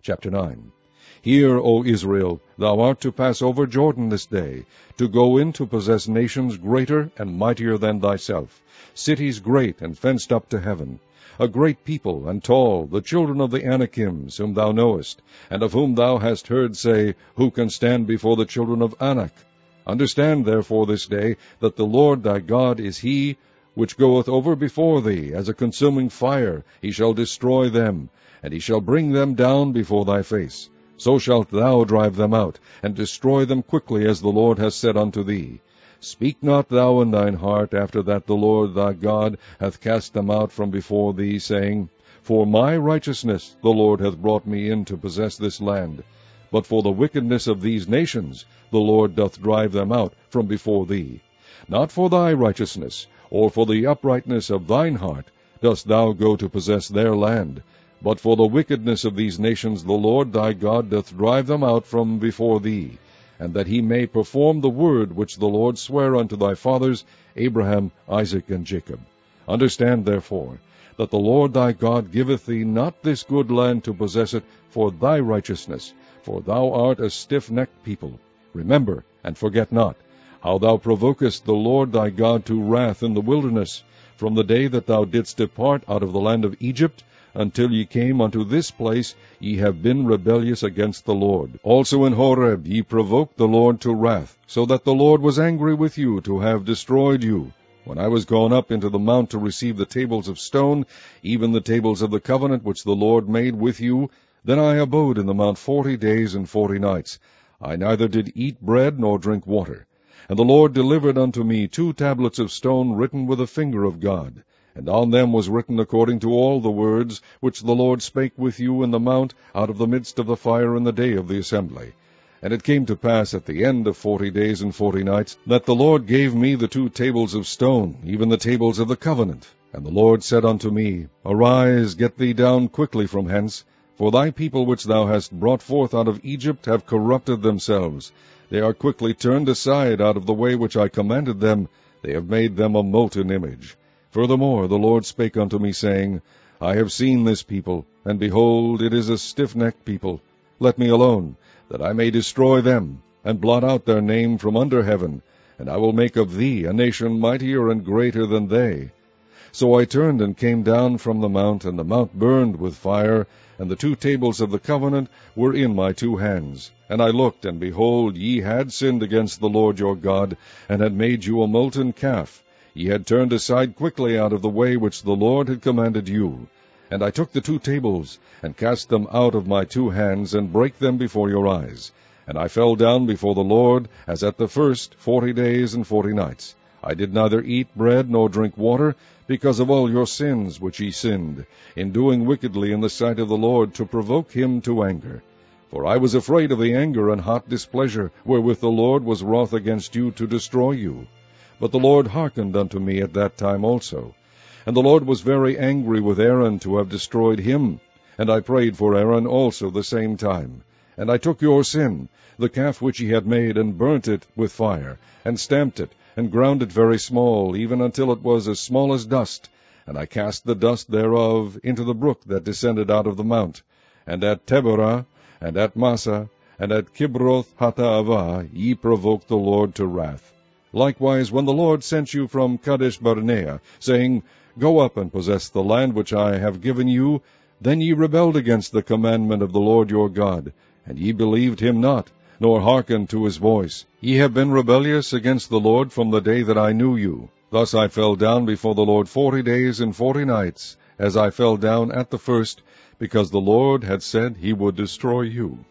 Chapter 9. Hear, O Israel, thou art to pass over Jordan this day, to go in to possess nations greater and mightier than thyself, cities great and fenced up to heaven, a great people and tall, the children of the Anakims, whom thou knowest, and of whom thou hast heard say, Who can stand before the children of Anak? Understand therefore this day, that the Lord thy God is he which goeth over before thee as a consuming fire. He shall destroy them, and he shall bring them down before thy face. So shalt thou drive them out, and destroy them quickly, as the Lord has said unto thee. Speak not thou in thine heart, after that the Lord thy God hath cast them out from before thee, saying, For my righteousness the Lord hath brought me in to possess this land. But for the wickedness of these nations the Lord doth drive them out from before thee. Not for thy righteousness, or for the uprightness of thine heart, dost thou go to possess their land, but for the wickedness of these nations the Lord thy God doth drive them out from before thee, and that he may perform the word which the Lord sware unto thy fathers, Abraham, Isaac, and Jacob. Understand therefore, that the Lord thy God giveth thee not this good land to possess it for thy righteousness, for thou art a stiff-necked people. Remember, and forget not, how thou provokest the Lord thy God to wrath in the wilderness, from the day that thou didst depart out of the land of Egypt, until ye came unto this place. Ye have been rebellious against the Lord. Also in Horeb ye provoked the Lord to wrath, so that the Lord was angry with you to have destroyed you. When I was gone up into the mount to receive the tables of stone, even the tables of the covenant which the Lord made with you, then I abode in the mount 40 days and 40 nights. I neither did eat bread nor drink water. And the Lord delivered unto me 2 tablets of stone written with the finger of God. And on them was written according to all the words which the Lord spake with you in the mount out of the midst of the fire in the day of the assembly. And it came to pass at the end of 40 days and 40 nights, that the Lord gave me the 2 tables of stone, even the tables of the covenant. And the Lord said unto me, Arise, get thee down quickly from hence, for thy people which thou hast brought forth out of Egypt have corrupted themselves. They are quickly turned aside out of the way which I commanded them. They have made them a molten image. Furthermore the Lord spake unto me, saying, I have seen this people, and behold, it is a stiff-necked people. Let me alone, that I may destroy them, and blot out their name from under heaven, and I will make of thee a nation mightier and greater than they. So I turned and came down from the mount, and the mount burned with fire, and the 2 tables of the covenant were in my 2 hands. And I looked, and behold, ye had sinned against the Lord your God, and had made you a molten calf. Ye had turned aside quickly out of the way which the Lord had commanded you. And I took the 2 tables, and cast them out of my 2 hands, and brake them before your eyes. And I fell down before the Lord, as at the first 40 days and 40 nights. I did neither eat bread nor drink water, because of all your sins which ye sinned, in doing wickedly in the sight of the Lord, to provoke him to anger. For I was afraid of the anger and hot displeasure, wherewith the Lord was wroth against you to destroy you. But the Lord hearkened unto me at that time also. And the Lord was very angry with Aaron to have destroyed him. And I prayed for Aaron also the same time. And I took your sin, the calf which ye had made, and burnt it with fire, and stamped it, and ground it very small, even until it was as small as dust. And I cast the dust thereof into the brook that descended out of the mount. And at Taberah, and at Massa, and at Kibroth Hattaavah ye provoked the Lord to wrath. Likewise, when the Lord sent you from Kadesh Barnea, saying, Go up and possess the land which I have given you, then ye rebelled against the commandment of the Lord your God, and ye believed him not, nor hearkened to his voice. Ye have been rebellious against the Lord from the day that I knew you. Thus I fell down before the Lord 40 days and 40 nights, as I fell down at the first, because the Lord had said he would destroy you.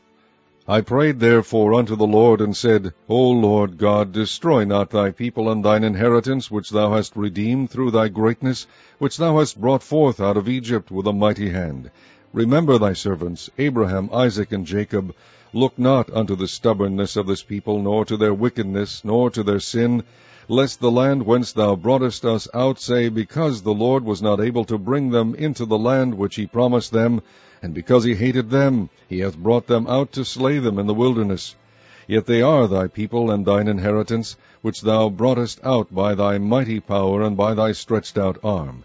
I prayed therefore unto the Lord, and said, O Lord God, destroy not thy people and thine inheritance, which thou hast redeemed through thy greatness, which thou hast brought forth out of Egypt with a mighty hand. Remember thy servants, Abraham, Isaac, and Jacob. Look not unto the stubbornness of this people, nor to their wickedness, nor to their sin, lest the land whence thou broughtest us out say, Because the Lord was not able to bring them into the land which he promised them, and because he hated them, he hath brought them out to slay them in the wilderness. Yet they are thy people and thine inheritance, which thou broughtest out by thy mighty power and by thy stretched out arm.